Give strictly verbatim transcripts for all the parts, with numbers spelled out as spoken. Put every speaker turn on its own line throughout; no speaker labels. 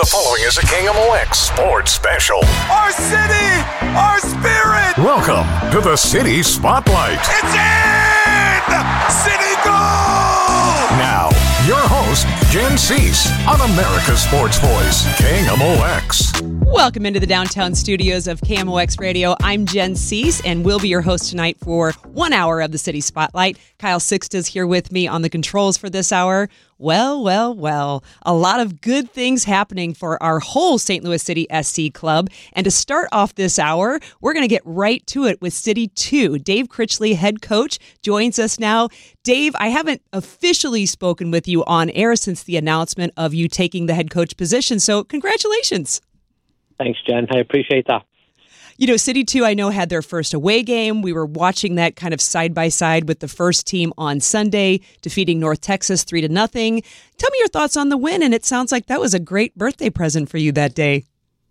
The following is a K M O X Sports Special.
Our city, our spirit.
Welcome to the City Spotlight.
It's in! City goal!
Now, your host, Jen Cease, on America's Sports Voice, K M O X.
Welcome into the downtown studios of K M O X Radio. I'm Jen Cease, and we'll be your host tonight for one hour of the City Spotlight. Kyle Sixt is here with me on the controls for this hour. Well, well, well, a lot of good things happening for our whole Saint Louis City S C club. And to start off this hour, we're going to get right to it with City two. Dave Critchley, head coach, joins us now. Dave, I haven't officially spoken with you on air since the announcement of you taking the head coach position, so congratulations.
Thanks, Jen. I appreciate that.
You know, City two, I know, had their first away game. We were watching that kind of side-by-side with the first team on Sunday, defeating North Texas three to nothing. Tell me your thoughts on the win, and it sounds like that was a great birthday present for you that day.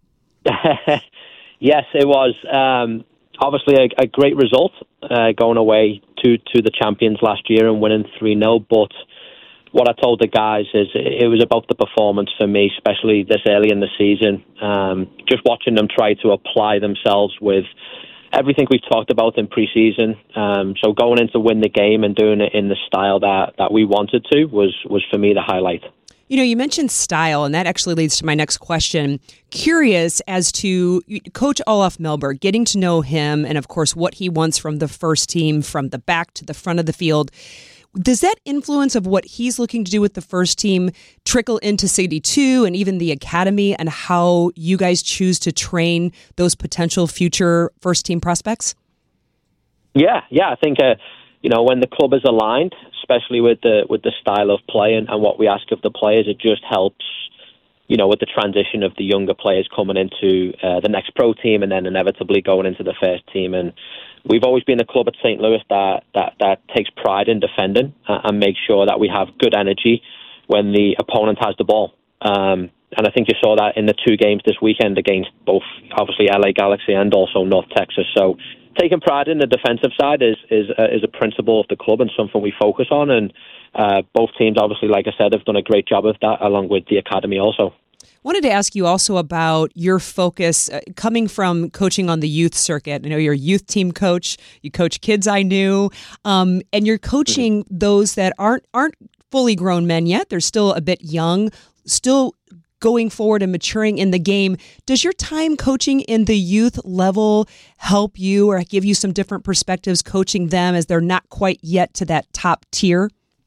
Yes, it was. Um, obviously, a, a great result uh, going away to, to the champions last year and winning three nil, but what I told the guys is it was about the performance for me, especially this early in the season. Um, just watching them try to apply themselves with everything we've talked about in preseason. Um, so going in to win the game and doing it in the style that, that we wanted to was, was for me the highlight.
You know, you mentioned style, and that actually leads to my next question. Curious as to Coach Olaf Melberg, getting to know him and, of course, what he wants from the first team, from the back to the front of the field. Does that influence of what he's looking to do with the first team trickle into City two and even the academy and how you guys choose to train those potential future first team prospects?
Yeah, yeah. I think, uh, you know, when the club is aligned, especially with the with the style of play and, and what we ask of the players, it just helps, you know, with the transition of the younger players coming into uh, the next pro team and then inevitably going into the first team. And we've always been a club at Saint Louis that, that, that takes pride in defending uh, and makes sure that we have good energy when the opponent has the ball. Um, and I think you saw that in the two games this weekend against both, obviously, L A Galaxy and also North Texas. So taking pride in the defensive side is is, uh, is a principle of the club and something we focus on. And uh, both teams, obviously, like I said, have done a great job of that, along with the academy also.
Wanted to ask you also about your focus uh, coming from coaching on the youth circuit. I know you're a youth team coach. You coach kids I knew, um, and you're coaching mm-hmm. those that aren't aren't fully grown men yet. They're still a bit young, still going forward and maturing in the game. Does your time coaching in the youth level help you or give you some different perspectives coaching them as they're not quite yet to that top tier?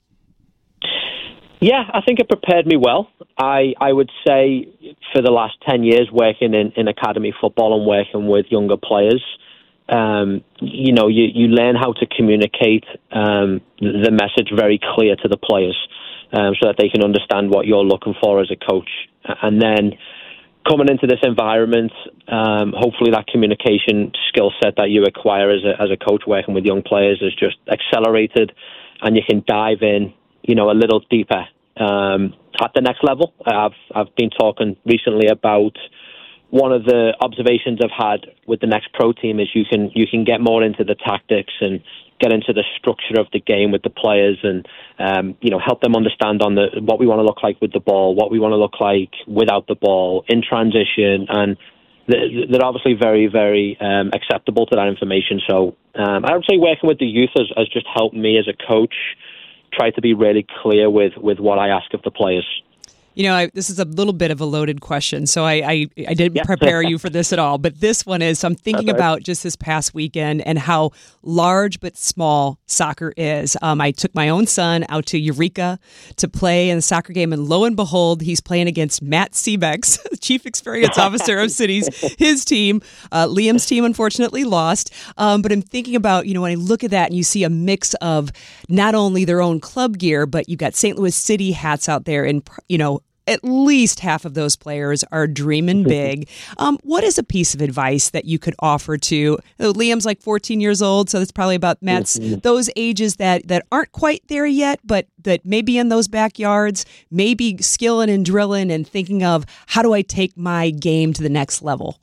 Yeah, I think it prepared me well. I, I would say for the last ten years working in, in academy football and working with younger players, um, you know, you, you learn how to communicate um, the message very clear to the players um, so that they can understand what you're looking for as a coach. And then coming into this environment, um, hopefully that communication skill set that you acquire as a, as a coach working with young players is just accelerated and you can dive in, you know, a little deeper um, at the next level. I've I've been talking recently about one of the observations I've had with the next pro team is you can you can get more into the tactics and get into the structure of the game with the players and um, you know help them understand on the what we want to look like with the ball, what we want to look like without the ball in transition, and they're obviously very very um, acceptable to that information. So um, I would say working with the youth has, has just helped me as a coach try to be really clear with, with what I ask of the players.
You know, I, this is a little bit of a loaded question, so I I, I didn't
yeah.
prepare you for this at all. But this one is, I'm thinking
okay.
about just this past weekend and how large but small soccer is. Um, I took my own son out to Eureka to play in a soccer game, and lo and behold, he's playing against Matt Seebex, the Chief Experience Officer of Cities, his team. Uh, Liam's team, unfortunately, lost. Um, but I'm thinking about, you know, when I look at that and you see a mix of not only their own club gear, but you've got Saint Louis City hats out there and, you know, at least half of those players are dreaming big. Um, what is a piece of advice that you could offer to oh, Liam's like fourteen years old, so that's probably about Matt's those ages that, that aren't quite there yet, but that maybe in those backyards, maybe skilling and drilling and thinking of how do I take my game to the next level?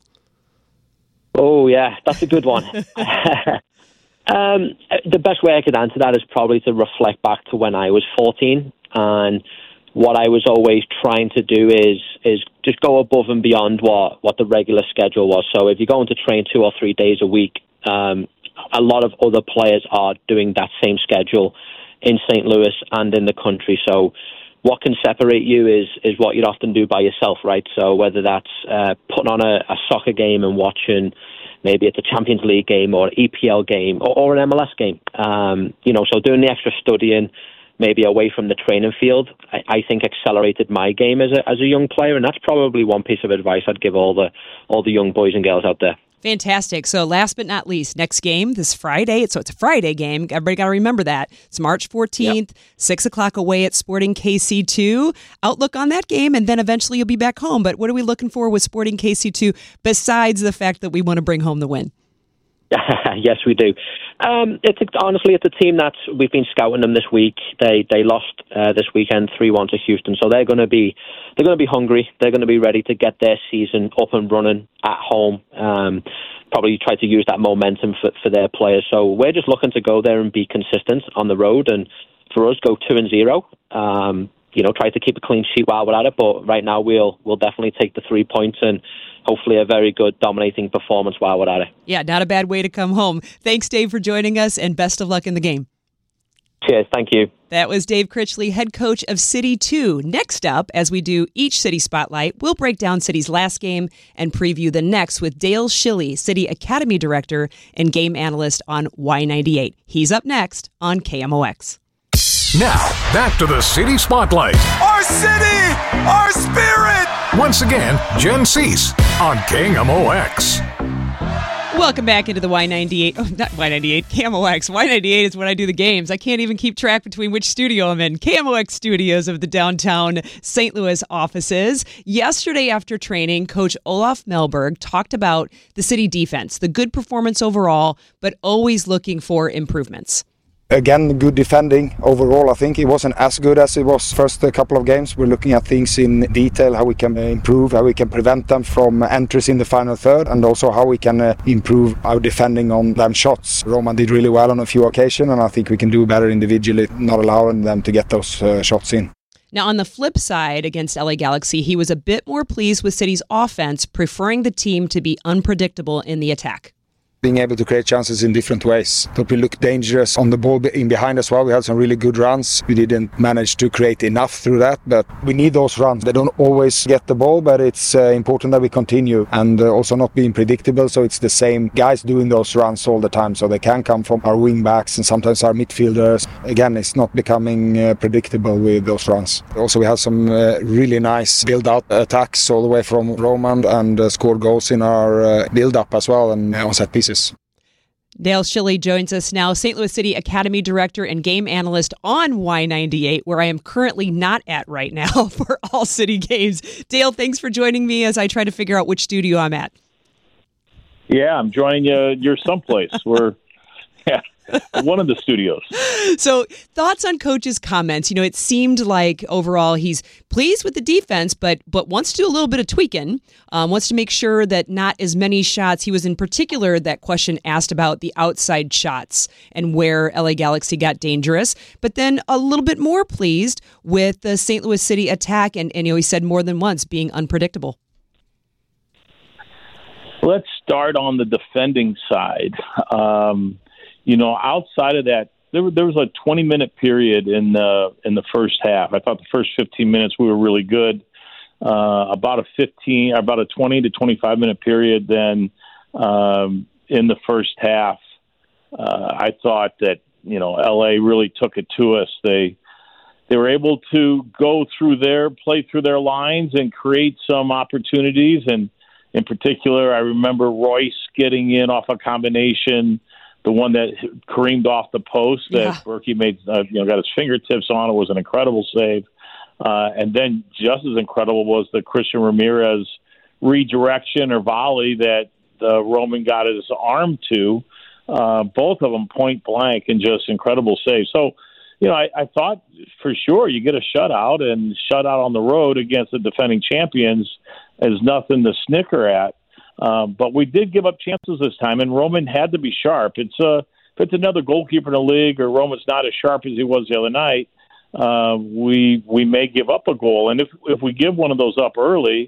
Oh yeah, that's a good one. um, the best way I could answer that is probably to reflect back to when I was fourteen and what I was always trying to do is is just go above and beyond what, what the regular schedule was. So if you're going to train two or three days a week, um, a lot of other players are doing that same schedule in Saint Louis and in the country. So what can separate you is is what you'd often do by yourself, right? So whether that's uh, putting on a, a soccer game and watching, maybe it's a Champions League game or an E P L game or, or an M L S game. Um, you know, so doing the extra studying, maybe away from the training field, I, I think accelerated my game as a as a young player, and that's probably one piece of advice I'd give all the all the young boys and girls out there.
Fantastic. So last but not least, next game this Friday. So it's a Friday game. Everybody got to remember that. It's March fourteenth, yep. six o'clock away at Sporting K C two. Outlook on that game, and then eventually you'll be back home. But what are we looking for with Sporting K C two besides the fact that we want to bring home the win?
Yes, we do. Um, it's honestly, it's a team that we've been scouting them this week. They they lost uh, this weekend three one to Houston, so they're going to be they're going to be hungry. They're going to be ready to get their season up and running at home. Um, probably try to use that momentum for, for their players. So we're just looking to go there and be consistent on the road, and for us, go two and zero. Um, you know, try to keep a clean sheet while we're at it. But right now, we'll we'll definitely take the three points and hopefully a very good dominating performance while we're at it.
Yeah, not a bad way to come home. Thanks, Dave, for joining us, and best of luck in the game.
Cheers. Thank you.
That was Dave Critchley, head coach of City two. Next up, as we do each City Spotlight, we'll break down City's last game and preview the next with Dale Schilly, City Academy Director and game analyst on Y ninety-eight. He's up next on K M O X.
Now, back to the City Spotlight.
Our city, our spirit.
Once again, Jen Cease on K M O X.
Welcome back into the Y ninety-eight. Oh, not Y ninety-eight, K M O X. Y ninety-eight is when I do the games. I can't even keep track between which studio I'm in. K M O X studios of the downtown Saint Louis offices. Yesterday after training, Coach Olaf Melberg talked about the City defense, the good performance overall, but always looking for improvements.
Again, good defending overall. I think it wasn't as good as it was first a couple of games. We're looking at things in detail, how we can improve, how we can prevent them from entries in the final third, and also how we can uh, improve our defending on them shots. Roman did really well on a few occasions, and I think we can do better individually, not allowing them to get those uh, shots in.
Now, on the flip side, against L A Galaxy, he was a bit more pleased with City's offense, preferring the team to be unpredictable in the attack.
Being able to create chances in different ways. Thought we looked dangerous on the ball in behind as well. We had some really good runs. We didn't manage to create enough through that, but we need those runs. They don't always get the ball, but it's uh, important that we continue, and uh, also not being predictable, so it's the same guys doing those runs all the time, so they can come from our wing backs and sometimes our midfielders. Again, it's not becoming uh, predictable with those runs. Also, we had some uh, really nice build-out attacks all the way from Roman, and uh, scored goals in our uh, build-up as well, and uh, on set pieces.
Dale Schilly joins us now, Saint Louis City Academy Director and game analyst on Y ninety-eight, where I am currently not at right now for all City games. Dale, thanks for joining me as I try to figure out which studio I'm at.
Yeah, I'm joining you. You're someplace. We're yeah, one of the studios.
So, thoughts on Coach's comments? You know, it seemed like overall he's pleased with the defense, but but wants to do a little bit of tweaking. Um, wants to make sure that not as many shots. He was in particular that question asked about the outside shots and where L A Galaxy got dangerous. But then a little bit more pleased with the Saint Louis City attack, and, and you know, he said more than once being unpredictable.
Let's start on the defending side. Um, You know, outside of that, there, there was a twenty-minute period in the in the first half. I thought the first fifteen minutes we were really good. Uh, about a fifteen, about a twenty to twenty-five minute period. Then um, in the first half, uh, I thought that you know L A really took it to us. They they were able to go through their play through their lines and create some opportunities. And in particular, I remember Royce getting in off a combination. The one that careened off the post that yeah. Berkey made, uh, you know, got his fingertips on. It was an incredible save. Uh, and then just as incredible was the Christian Ramirez redirection or volley that uh, Roman got his arm to. Uh, both of them point blank and just incredible saves. So, you know, I, I thought for sure you get a shutout, and shutout on the road against the defending champions is nothing to snicker at. Um, but we did give up chances this time, and Roman had to be sharp. It's uh, if it's another goalkeeper in the league, or Roman's not as sharp as he was the other night, uh, we we may give up a goal. And if if we give one of those up early,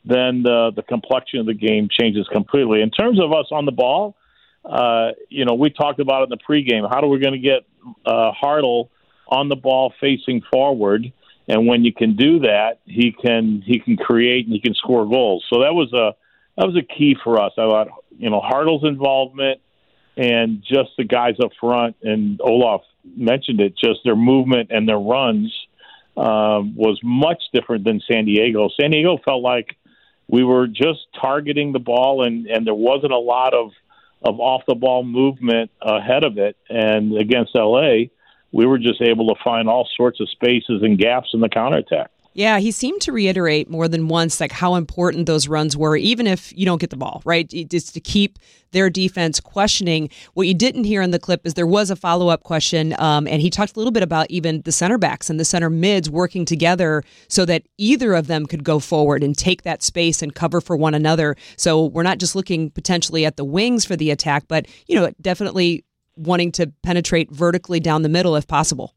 then the, the complexion of the game changes completely. In terms of us on the ball, uh, you know, we talked about it in the pregame. How are we going to get uh, Hartle on the ball facing forward? And when you can do that, he can he can create and he can score goals. So that was a that was a key for us. I thought, you know, Hartle's involvement and just the guys up front, and Olaf mentioned it, just their movement and their runs um, was much different than San Diego. San Diego felt like we were just targeting the ball, and, and there wasn't a lot of, of off-the-ball movement ahead of it. And against L A, we were just able to find all sorts of spaces and gaps in the counterattack.
Yeah, he seemed to reiterate more than once like how important those runs were, even if you don't get the ball, right? Just to keep their defense questioning. What you didn't hear in the clip is there was a follow-up question, um, and he talked a little bit about even the center backs and the center mids working together so that either of them could go forward and take that space and cover for one another. So we're not just looking potentially at the wings for the attack, but you know, definitely wanting to penetrate vertically down the middle if possible.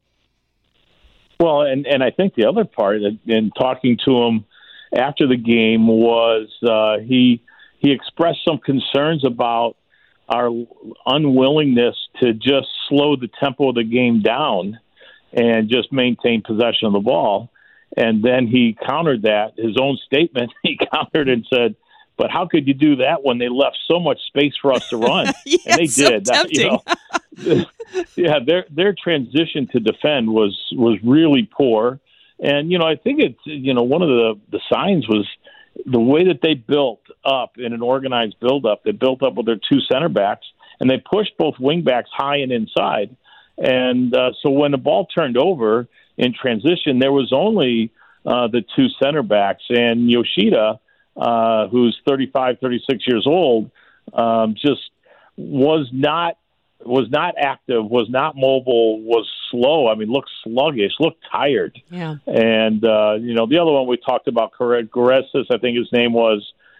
Well, and, and I think the other part, in talking to him after the game, was uh, he he expressed some concerns about our unwillingness to just slow the tempo of the game down and just maintain possession of the ball. And then he countered that, his own statement, he countered and said, but how could you do that when they left so much space for us to run?
Yeah,
and they
so
did. That, you know, yeah, their their transition to defend was was really poor. And, you know, I think it's, you know, one of the, the signs was the way that they built up in an organized build-up. They built up with their two center backs, and they pushed both wing backs high and inside. And uh, so when the ball turned over in transition, there was only uh, the two center backs, and Yoshida, Uh, who's thirty-five, thirty-six years old, um, just was not was not active, was not mobile, was slow. I mean, looked sluggish, looked tired.
Yeah.
And, uh, you know, the other one we talked about, Goretzka, I think his name was,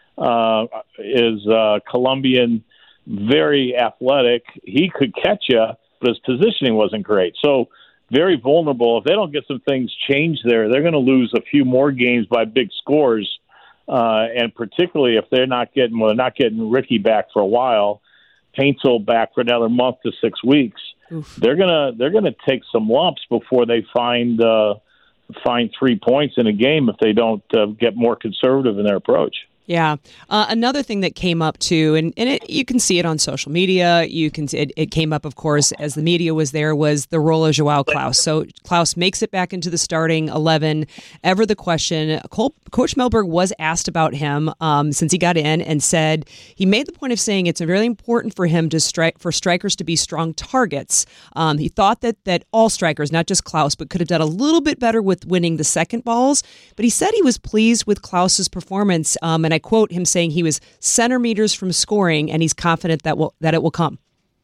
uh, is uh, Colombian, very athletic. He could catch you, but his positioning wasn't great. So very vulnerable. If they don't get some things changed there, they're going to lose a few more games by big scores. Uh, and particularly if they're not getting, well, they're not getting Ricky back for a while, Paintsel back for another month to six weeks. Oof. They're gonna they're gonna take some lumps before they find uh, find three points in a game if they don't uh, get more conservative in their approach.
Yeah. Uh, another thing that came up too, and, and it, you can see it on social media, you can it, it came up, of course, as the media was there, was the role of Joao Klaus. So Klaus makes it back into the starting eleven. Ever the question, Cole, Coach Mellberg was asked about him um, since he got in and said, he made the point of saying it's really important for him to strike, for strikers to be strong targets. Um, he thought that, that all strikers, not just Klaus, but could have done a little bit better with winning the second balls. But he said he was pleased with Klaus's performance, um, and I quote him saying he was centimeters from scoring, and he's confident that will that it will come.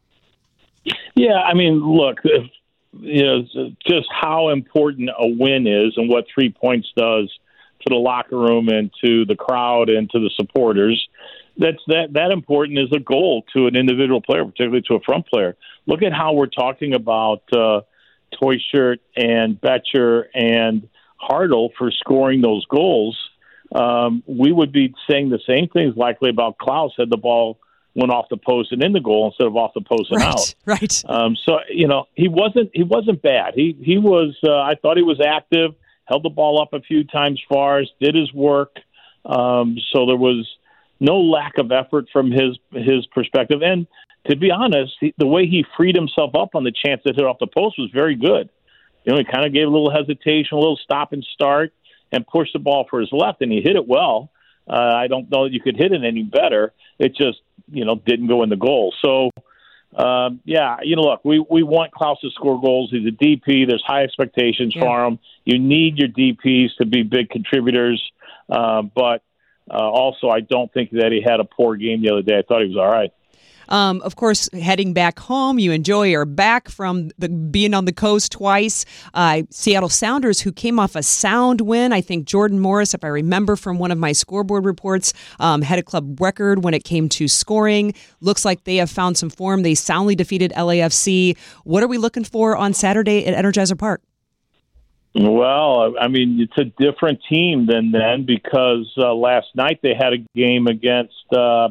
Yeah, I mean, look, if, you know, just how important a win is and what three points does to the locker room and to the crowd and to the supporters. That's that that important is a goal to an individual player, particularly to a front player. Look at how we're talking about uh, Toyshirt and Betcher and Hartle for scoring those goals. Um, we would be saying the same things likely about Klaus had the ball went off the post and in the goal instead of off the post and
right,
out.
Right.
Um, so you know he wasn't he wasn't bad. He he was. Uh, I thought he was active. Held the ball up a few times for us. Did his work. Um, so there was no lack of effort from his his perspective. And to be honest, he, the way he freed himself up on the chance to hit off the post was very good. You know, he kind of gave a little hesitation, a little stop and start, and pushed the ball for his left, and he hit it well. Uh, I don't know that you could hit it any better. It just, you know, didn't go in the goal. So, um, yeah, you know, look, we, we want Klaus to score goals. He's a D P. There's high expectations yeah. for him. You need your D Ps to be big contributors. Uh, but uh, also, I don't think that he had a poor game the other day. I thought he was all right.
Um, of course, heading back home, you enjoy your back from the, being on the coast twice. Uh, Seattle Sounders, who came off a sound win. I think Jordan Morris, if I remember from one of my scoreboard reports, um, had a club record when it came to scoring. Looks like they have found some form. They soundly defeated L A F C. What are we looking for on Saturday at Energizer Park?
Well, I mean, it's a different team than then because uh, last night they had a game against uh,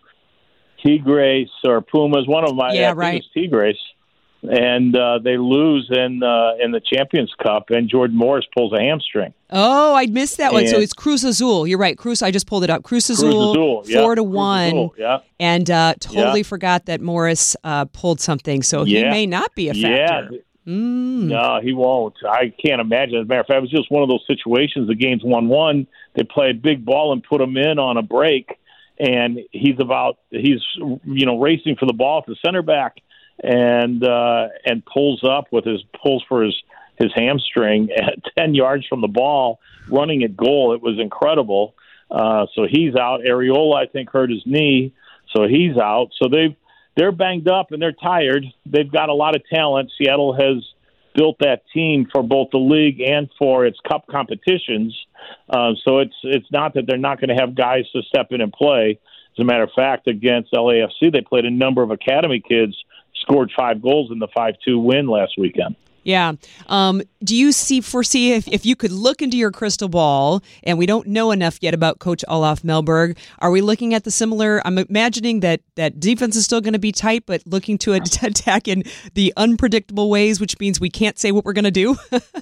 Tigres or Pumas. One of my
yeah,
I think
right.
it was Tigres, and uh, they lose in uh, in the Champions Cup, and Jordan Morris pulls a hamstring.
Oh, I missed that one.
And
so it's Cruz Azul. You're right, Cruz. I just pulled it up. Cruz Azul,
Cruz Azul yeah.
four to
Cruz
one,
Azul, yeah.
and uh, totally
yeah.
forgot that Morris uh, pulled something, so
yeah.
he may not be a factor.
Yeah.
Mm.
No, he won't. I can't imagine. As a matter of fact, it was just one of those situations. The game's one one. They play a big ball and put him in on a break, and he's about he's you know racing for the ball at the center back, and uh, and pulls up with his pulls for his his hamstring at ten yards from the ball, running at goal. It was incredible. Uh, so he's out. Areola, I think, hurt his knee, so he's out. So they've. They're banged up and they're tired. They've got a lot of talent. Seattle has built that team for both the league and for its cup competitions. Uh, so it's it's not that they're not going to have guys to step in and play. As a matter of fact, against L A F C, they played a number of academy kids, scored five goals in the five two win last weekend.
Yeah. Um, do you see foresee if, if you could look into your crystal ball, and we don't know enough yet about Coach Olaf Melberg, are we looking at the similar? I'm imagining that that defense is still going to be tight, but looking to attack in the unpredictable ways, which means we can't say what we're going to do.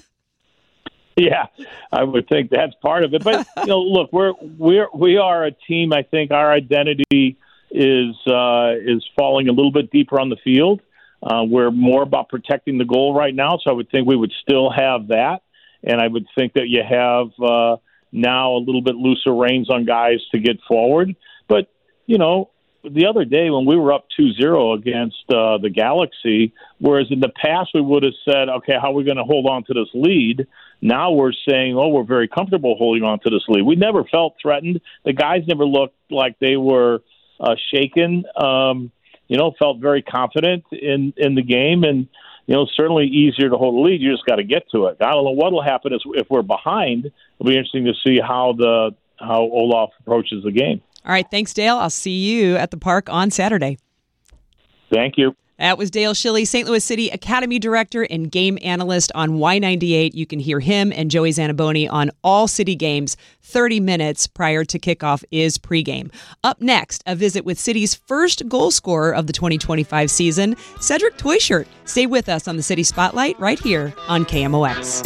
Yeah, I would think that's part of it. But you know, look, we're we're we are a team. I think our identity is uh, is falling a little bit deeper on the field. Uh, we're more about protecting the goal right now, so I would think we would still have that. And I would think that you have uh, now a little bit looser reins on guys to get forward. But, you know, the other day when we were up two zero against uh, the Galaxy, whereas in the past we would have said, okay, how are we going to hold on to this lead? Now we're saying, oh, we're very comfortable holding on to this lead. We never felt threatened. The guys never looked like they were uh, shaken. Um You know, felt very confident in, in the game, and you know, certainly easier to hold a lead. You just got to get to it. I don't know what will happen is if we're behind. It'll be interesting to see how the how Olaf approaches the game.
All right, thanks, Dale. I'll see you at the park on Saturday.
Thank you.
That was Dale Schilly, Saint Louis City Academy Director and Game Analyst on Y ninety-eight. You can hear him and Joey Zanaboni on all City games. thirty minutes prior to kickoff is pregame. Up next, a visit with City's first goal scorer of the twenty twenty-five season, Cedric Toyshirt. Stay with us on the City Spotlight right here on K M O X.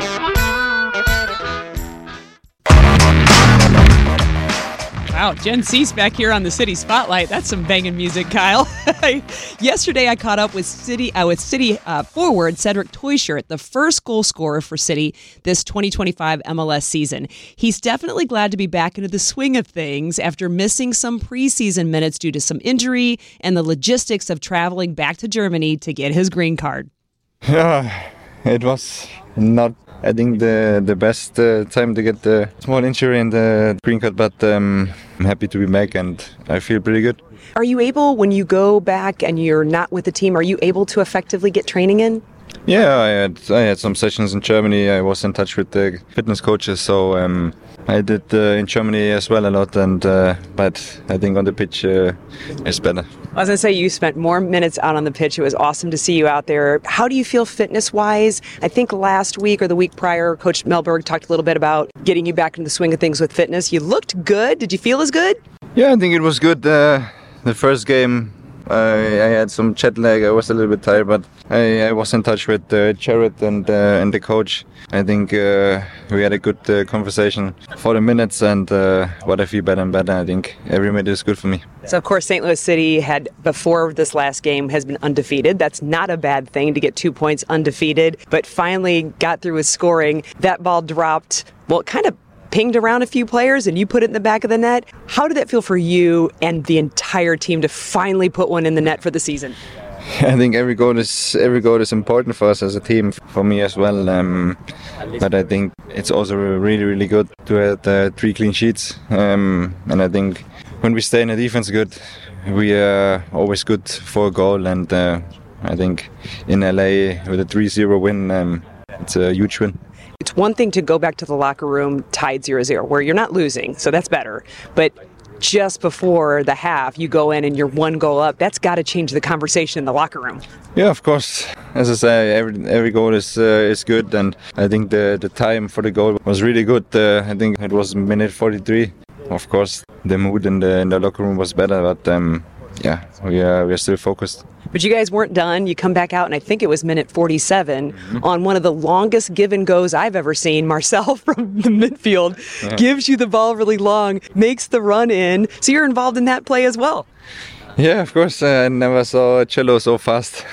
Wow, Jen Cease back here on the City Spotlight. That's some banging music, Kyle. Yesterday, I caught up with City uh, with City uh, forward Cedric Toyshirt, the first goal scorer for City this twenty twenty-five M L S season. He's definitely glad to be back into the swing of things after missing some preseason minutes due to some injury and the logistics of traveling back to Germany to get his green card.
Yeah, it was not, I think, the the best uh, time to get the small injury and the green card, but um, I'm happy to be back and I feel pretty good.
Are you able, when you go back and you're not with the team, are you able to effectively get training in?
Yeah, I had I had some sessions in Germany. I was in touch with the fitness coaches, so um, I did uh, in Germany as well a lot. And uh, but I think on the pitch uh, it's better.
I was going to say, you spent more minutes out on the pitch. It was awesome to see you out there. How do you feel fitness-wise? I think last week or the week prior, Coach Melberg talked a little bit about getting you back into the swing of things with fitness. You looked good. Did you feel as good?
Yeah, I think it was good. Uh, the first game, I, I had some jet lag. I was a little bit tired, but I, I was in touch with uh, Jared and uh, and the coach. I think uh, we had a good uh, conversation for the minutes, and uh, what I feel better and better. I think every minute is good for me.
So, of course, Saint Louis City had, before this last game, has been undefeated. That's not a bad thing to get two points undefeated, but finally got through with scoring. That ball dropped, well, it kind of pinged around a few players, and you put it in the back of the net. How did that feel for you and the entire team to finally put one in the net for the season?
I think every goal is every goal is important for us as a team, for me as well. Um, but I think it's also really, really good to have uh, three clean sheets. Um, and I think when we stay in the defense good, we are always good for a goal. And uh, I think in L A with a three zero win, um, it's a huge win.
It's one thing to go back to the locker room tied zero zero, where you're not losing, so that's better. But just before the half, you go in and you're one goal up. That's got to change the conversation in the locker room.
Yeah, of course. As I say, every every goal is uh, is good, and I think the the time for the goal was really good. Uh, I think it was minute forty-three. Of course, the mood in the in the locker room was better, but um, yeah, we are we are still focused.
But you guys weren't done. You come back out, and I think it was minute forty-seven mm-hmm. on one of the longest give and goes I've ever seen. Marcel from the midfield yeah. gives you the ball really long, makes the run in. So you're involved in that play as well.
Yeah, of course. Uh, I never saw Cello so fast.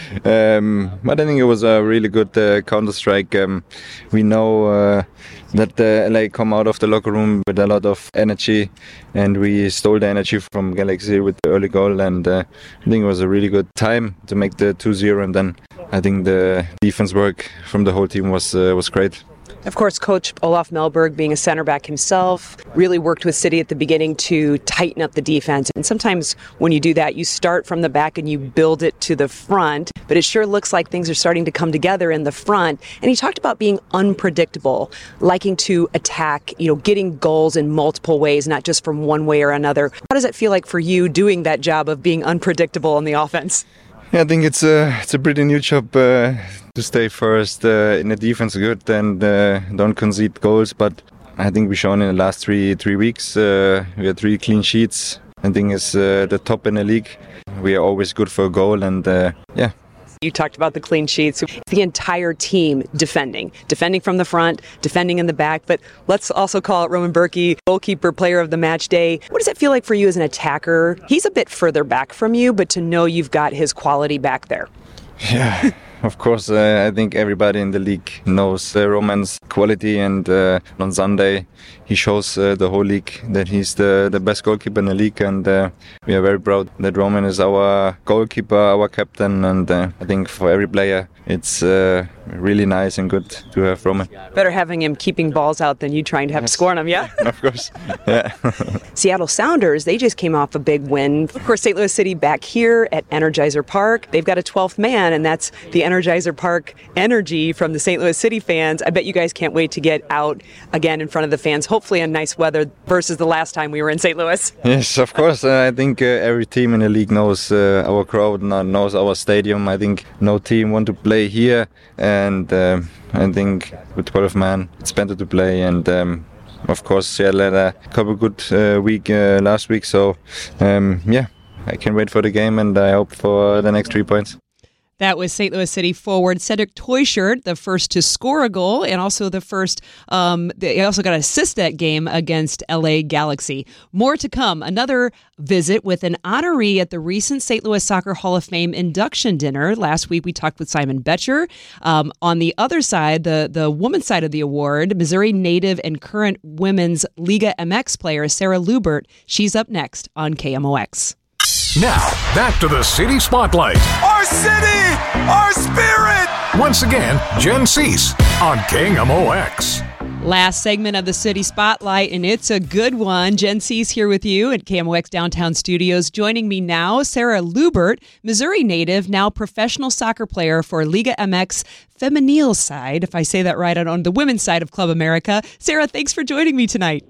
um, but I think it was a really good uh, counter-strike. Um, we know uh, that uh, L A come out of the locker room with a lot of energy, and we stole the energy from Galaxy with the early goal, and uh, I think it was a really good time to make the two zero, and then I think the defense work from the whole team was uh, was great.
Of course, Coach Olaf Melberg, being a center back himself, really worked with City at the beginning to tighten up the defense. And sometimes when you do that, you start from the back and you build it to the front. But it sure looks like things are starting to come together in the front. And he talked about being unpredictable, liking to attack, you know, getting goals in multiple ways, not just from one way or another. How does it feel like for you doing that job of being unpredictable on the offense?
Yeah, I think it's a it's a pretty new job uh, to stay first uh, in the defense good and uh, don't concede goals. But I think we've shown in the last three three weeks uh, we had three clean sheets. I think it's uh, the top in the league. We are always good for a goal, and uh, yeah.
You talked about the clean sheets. The entire team defending, defending from the front, defending in the back. But let's also call it Roman Bürki, goalkeeper, player of the match day. What does it feel like for you as an attacker? He's a bit further back from you, but to know you've got his quality back there.
Yeah, of course. Uh, I think everybody in the league knows uh, Roman's quality, and uh, on Sunday he shows uh, the whole league that he's the, the best goalkeeper in the league, and uh, we are very proud that Roman is our goalkeeper, our captain, and uh, I think for every player it's uh, really nice and good to have Roman.
Better having him keeping balls out than you trying to have yes. to score on them, yeah?
Of course, yeah.
Seattle Sounders, they just came off a big win. Of course, Saint Louis City back here at Energizer Park. They've got a twelfth man, and that's the Energizer Park energy from the Saint Louis City fans. I bet you guys can't wait to get out again in front of the fans, hopefully in nice weather versus the last time we were in Saint Louis.
Yes, of course. Uh, I think uh, every team in the league knows uh, our crowd, knows our stadium. I think no team want to play here, and uh, I think with twelve man it's better to play, and um, of course Seattle had a couple good uh, week uh, last week, so um, yeah, I can't wait for the game, and I hope for the next three points.
That was Saint Louis City forward Cedric Teuchert, the first to score a goal, and also the first, um, they also got an assist that game against L A Galaxy. More to come. Another visit with an honoree at the recent Saint Louis Soccer Hall of Fame induction dinner. Last week we talked with Simon Betcher. Um, on the other side, the, the women's side of the award, Missouri native and current women's Liga M X player Sarah Lubert. She's up next on K M O X.
Now, back to the City Spotlight.
Our city! Our spirit!
Once again, Jen Cease on K M O X.
Last segment of the City Spotlight, and it's a good one. Jen Cease here with you at K M O X Downtown Studios. Joining me now, Sarah Lubert, Missouri native, now professional soccer player for Liga M X Femenil side, if I say that right, on the women's side of Club America. Sarah, thanks for joining me tonight.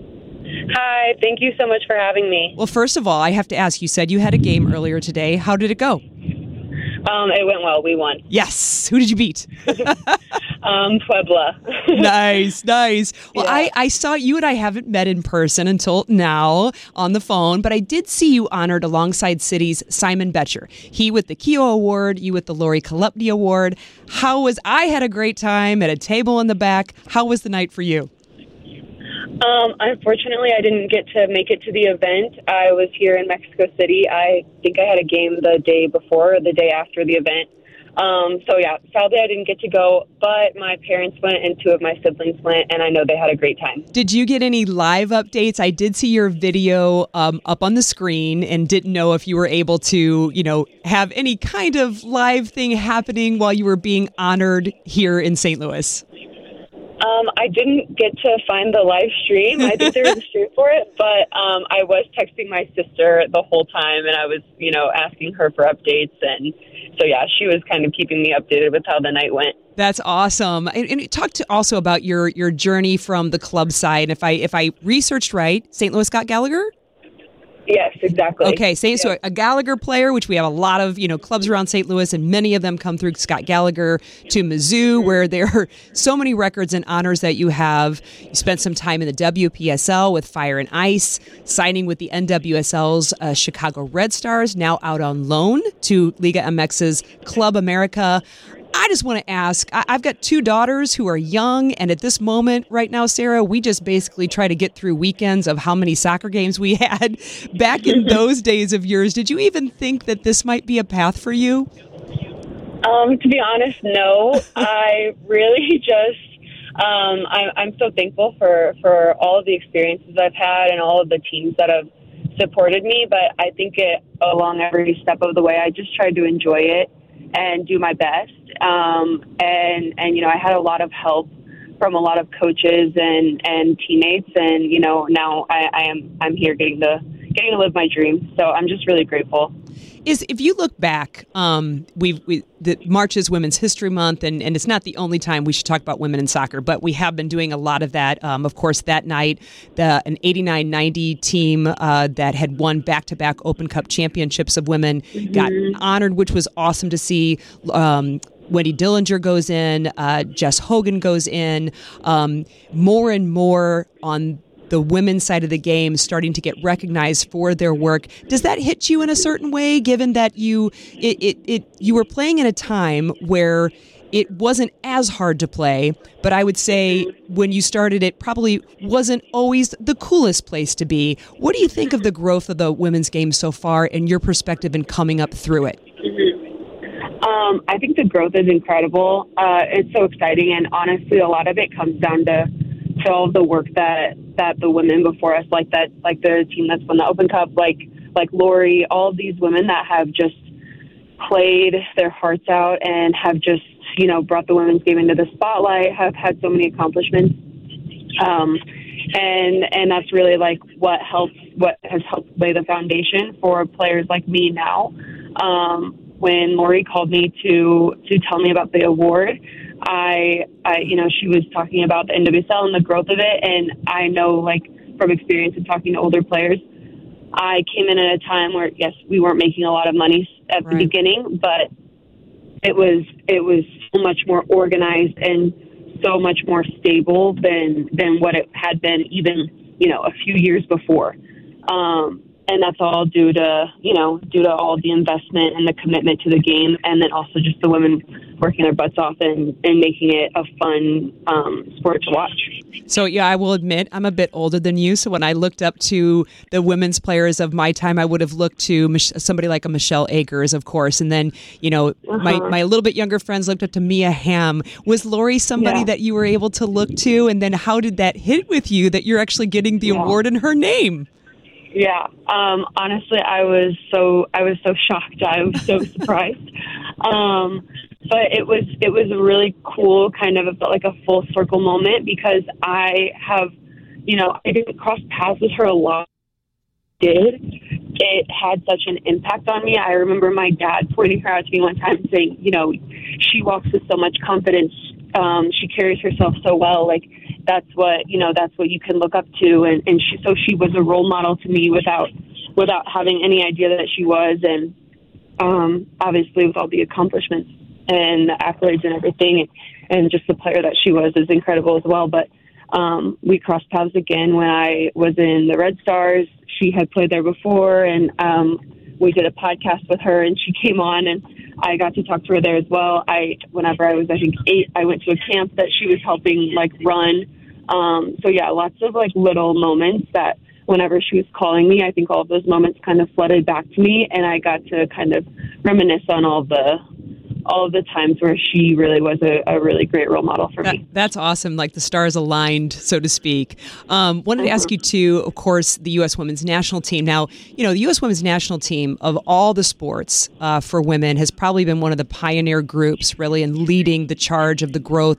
Hi, thank you so much for having me.
Well, first of all, I have to ask, you said you had a game earlier today. How did it go?
Um, it went well. We won.
Yes. Who did you beat?
um, Puebla.
Nice, nice. Well,
yeah.
I, I saw you and I haven't met in person until now on the phone, but I did see you honored alongside City's Simon Betcher. He with the Keogh Award, you with the Lori Kolupny Award. How was, I had a great time at a table in the back. How was the night for you?
Um, unfortunately, I didn't get to make it to the event. I was here in Mexico City. I think I had a game the day before or the day after the event. Um, so, yeah, sadly, I didn't get to go, but my parents went and two of my siblings went, and I know they had a great time.
Did you get any live updates? I did see your video um, up on the screen and didn't know if you were able to, you know, have any kind of live thing happening while you were being honored here in Saint Louis.
Um, I didn't get to find the live stream. I think there was a stream for it, but um, I was texting my sister the whole time, and I was, you know, asking her for updates. And so, yeah, she was kind of keeping me updated with how the night went.
That's awesome. And, and talk to also about your, your journey from the club side. If I if I researched right, Saint Louis got Gallagher?
Yes, exactly.
Okay, same.
Yep.
So a Gallagher player, which we have a lot of, you know, clubs around Saint Louis, and many of them come through Scott Gallagher, to Mizzou, where there are so many records and honors that you have. You spent some time in the W P S L with Fire and Ice, signing with the N W S L's uh, Chicago Red Stars, now out on loan to Liga M X's Club America. I just want to ask, I- I've got two daughters who are young, and at this moment right now, Sarah, we just basically try to get through weekends of how many soccer games we had. Back in those days of yours, did you even think that this might be a path for you?
Um, to be honest, no. I really just, um, I, I'm so thankful for, for all of the experiences I've had and all of the teams that have supported me, but I think it, along every step of the way, I just tried to enjoy it and do my best. Um, and, and, you know, I had a lot of help from a lot of coaches and, and teammates. And, you know, now I, I am, I'm here getting to, getting to live my dream. So I'm just really grateful.
Is if you look back, um, we've we the March is Women's History Month, and, and it's not the only time we should talk about women in soccer, but we have been doing a lot of that. Um, of course, that night, the an eighty-nine ninety team uh, that had won back-to-back Open Cup championships of women mm-hmm. got honored, which was awesome to see. Um, Wendy Dillinger goes in, uh, Jess Hogan goes in, um, more and more on the women's side of the game starting to get recognized for their work. Does that hit you in a certain way, given that you it, it, it you were playing in a time where it wasn't as hard to play, but I would say when you started it probably wasn't always the coolest place to be. What do you think of the growth of the women's game so far and your perspective in coming up through it?
Um, I think the growth is incredible. Uh, it's so exciting, and honestly, a lot of it comes down to to all of the work that, that the women before us, like that, like the team that's won the Open Cup, like like Lori, all of these women that have just played their hearts out and have just, you know, brought the women's game into the spotlight, have had so many accomplishments. Um, and and that's really like what helps, what has helped lay the foundation for players like me now. Um, when Lori called me to to tell me about the award, I, I, you know, she was talking about the N W S L and the growth of it, and I know, like, from experience and talking to older players, I came in at a time where, yes, we weren't making a lot of money at right. the beginning, but it was it was so much more organized and so much more stable than than what it had been even, you know, a few years before. Um, and that's all due to, you know, due to all the investment and the commitment to the game, and then also just the women working their butts off and, and making it a fun um, sport to watch.
So, yeah, I will admit I'm a bit older than you. So when I looked up to the women's players of my time, I would have looked to Mich- somebody like a Michelle Akers, of course. And then, you know, uh-huh. my, my little bit younger friends looked up to Mia Hamm. Was Lori somebody yeah. that you were able to look to? And then how did that hit with you that you're actually getting the yeah. award in her name?
Yeah, um, honestly, I was so I was so shocked. I was so surprised. Um, but it was it was a really cool kind of, it felt like a full circle moment, because I have, you know, I didn't cross paths with her a lot. Did it had such an impact on me? I remember my dad pointing her out to me one time and saying, you know, she walks with so much confidence. Um, she carries herself so well. Like, that's what, you know, that's what you can look up to. And, and she, so she was a role model to me without, without having any idea that she was. And, um, obviously with all the accomplishments and the accolades and everything, and, and just the player that she was is incredible as well. But, um, we crossed paths again when I was in the Red Stars. She had played there before, and, um, we did a podcast with her, and she came on, and I got to talk to her there as well. I, whenever I was, I think eight, I went to a camp that she was helping like run. Um, so yeah, lots of like little moments that whenever she was calling me, I think all of those moments kind of flooded back to me, and I got to kind of reminisce on all the, all of the times where she really was a, a really great role model for
that,
me.
That's awesome. Like the stars aligned, so to speak. Um, wanted to ask you too, of course, the U S women's national team. Now, you know, the U S women's national team of all the sports uh, for women has probably been one of the pioneer groups really in leading the charge of the growth of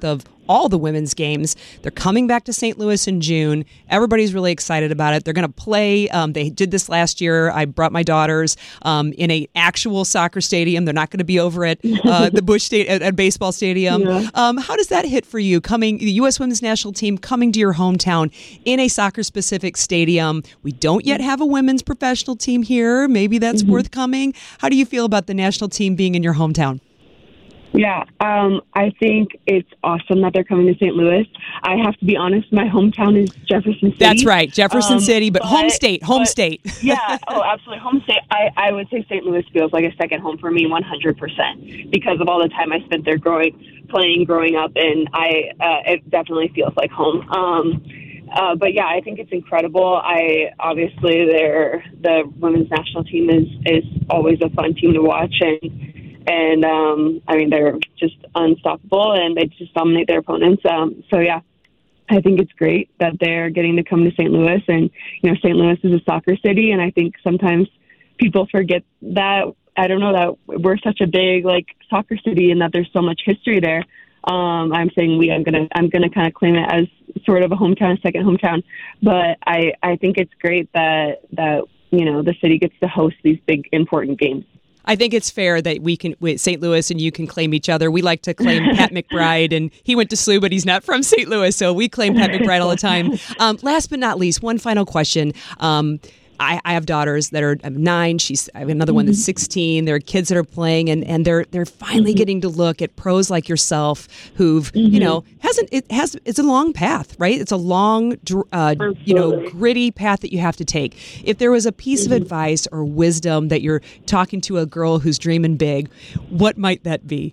all the women's games. They're coming back to Saint Louis in June. Everybody's really excited about it. They're going to play. Um, they did this last year. I brought my daughters um, in a actual soccer stadium. They're not going to be over at uh, the Busch State at, at baseball stadium. Yeah. Um, how does that hit for you? Coming, the U S Women's National Team coming to your hometown in a soccer-specific stadium. We don't yet have a women's professional team here. Maybe that's mm-hmm. forthcoming. How do you feel about the national team being in your hometown?
Yeah, um, I think it's awesome that they're coming to Saint Louis. I have to be honest, my hometown is Jefferson City.
That's right, Jefferson um, City, but, but home state, home
but,
state.
Yeah, oh, absolutely, home state. I, I would say Saint Louis feels like a second home for me, one hundred percent, because of all the time I spent there growing, playing, growing up, and I uh, it definitely feels like home. Um, uh, but yeah, I think it's incredible. I obviously, they're, the women's national team is is always a fun team to watch, and. And, um, I mean, they're just unstoppable, and they just dominate their opponents. Um, so, yeah, I think it's great that they're getting to come to Saint Louis. And, you know, Saint Louis is a soccer city, and I think sometimes people forget that. I don't know, that we're such a big, like, soccer city and that there's so much history there. Um, I'm saying we, I'm going to I'm gonna kind of claim it as sort of a hometown, a second hometown. But I, I think it's great that, that, you know, the city gets to host these big, important games.
I think it's fair that we can, Saint Louis and you can claim each other. We like to claim Pat McBride, and he went to S L U, but he's not from Saint Louis, so we claim Pat McBride all the time. Um, last but not least, one final question. Um, I, I have daughters that are nine. She's I have another mm-hmm. one that's sixteen. There are kids that are playing, and, and they're they're finally mm-hmm. getting to look at pros like yourself, who've mm-hmm. you know hasn't it has it's a long path, right? It's a long, uh, you know, gritty path that you have to take. If there was a piece mm-hmm. of advice or wisdom that you're talking to a girl who's dreaming big, what might that be?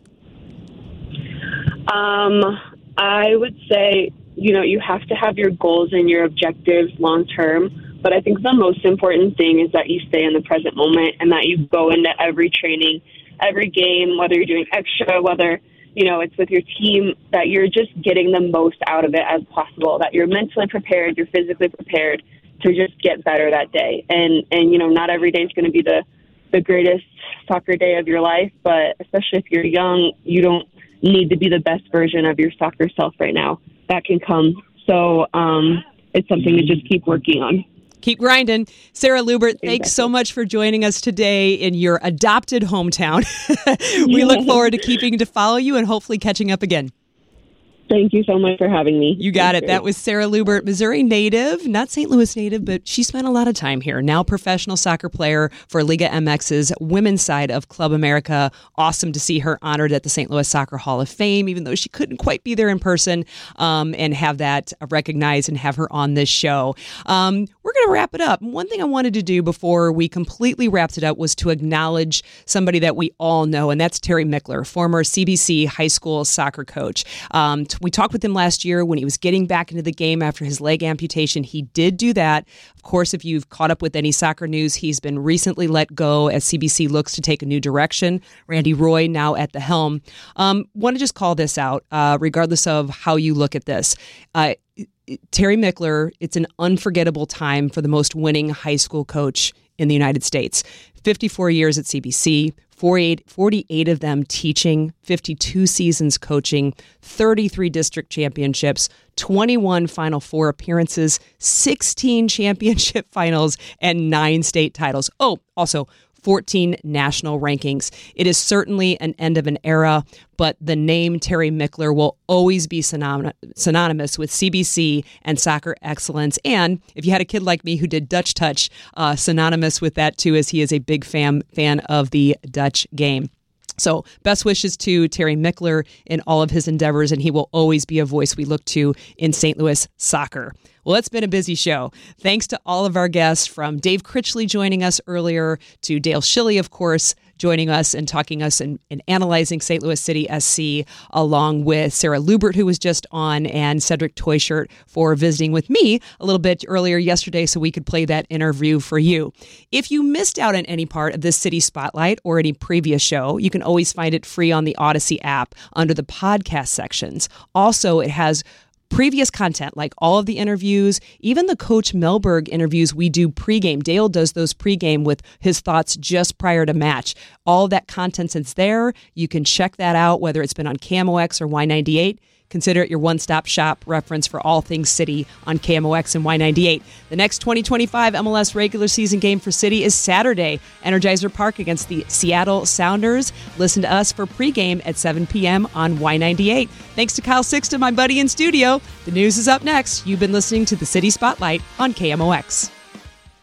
Um, I would say, you know, you have to have your goals and your objectives long term. But I think the most important thing is that you stay in the present moment and that you go into every training, every game, whether you're doing extra, whether, you know, it's with your team, that you're just getting the most out of it as possible, that you're mentally prepared, you're physically prepared to just get better that day. And, and you know, not every day is going to be the, the greatest soccer day of your life, but especially if you're young, you don't need to be the best version of your soccer self right now. That can come. So um, it's something to just keep working on.
Keep grinding. Sarah Lubert, thanks exactly. so much for joining us today in your adopted hometown. We look forward to keeping to follow you and hopefully catching up again.
Thank you so much for having me.
You got it. That was Sarah Lubert, Missouri native, not Saint Louis native, but she spent a lot of time here. Now professional soccer player for Liga M X's women's side of Club America. Awesome to see her honored at the Saint Louis Soccer Hall of Fame, even though she couldn't quite be there in person, um, and have that recognized and have her on this show. Um, we're going to wrap it up. One thing I wanted to do before we completely wrapped it up was to acknowledge somebody that we all know, and that's Terry Mickler, former C B C high school soccer coach. Um, We talked with him last year when he was getting back into the game after his leg amputation. He did do that. Of course, if you've caught up with any soccer news, he's been recently let go as C B C looks to take a new direction. Randy Roy now at the helm. Um, want to just call this out, uh, regardless of how you look at this. Uh, Terry Mickler, it's an unforgettable time for the most winning high school coach in the United States. fifty-four years at C B C, forty-eight, forty-eight of them teaching, fifty-two seasons coaching, thirty-three district championships, twenty-one Final Four appearances, sixteen championship finals, and nine state titles. Oh, also fourteen national rankings. It is certainly an end of an era, but the name Terry Mickler will always be synonym- synonymous with C B C and soccer excellence. And if you had a kid like me who did Dutch Touch, uh, synonymous with that too, as he is a big fan, fan of the Dutch game. So best wishes to Terry Mickler in all of his endeavors, and he will always be a voice we look to in Saint Louis soccer. Well, it's been a busy show. Thanks to all of our guests, from Dave Critchley joining us earlier to Dale Schilly, of course, joining us and talking us and, and analyzing Saint Louis City S C, along with Sarah Lubert, who was just on, and Cedric Toyshirt for visiting with me a little bit earlier yesterday so we could play that interview for you. If you missed out on any part of this City Spotlight or any previous show, you can always find it free on the Odyssey app under the podcast sections. Also, it has previous content, like all of the interviews, even the Coach Melberg interviews we do pregame. Dale does those pregame with his thoughts just prior to match. All of that content's there. You can check that out, whether it's been on K M O X or Y ninety-eight. Consider it your one-stop shop reference for all things City on K M O X and Y ninety-eight. The next twenty twenty-five M L S regular season game for City is Saturday, Energizer Park against the Seattle Sounders. Listen to us for pregame at seven p.m. on Y ninety-eight. Thanks to Kyle Sixton, my buddy in studio. The news is up next. You've been listening to the City Spotlight on K M O X.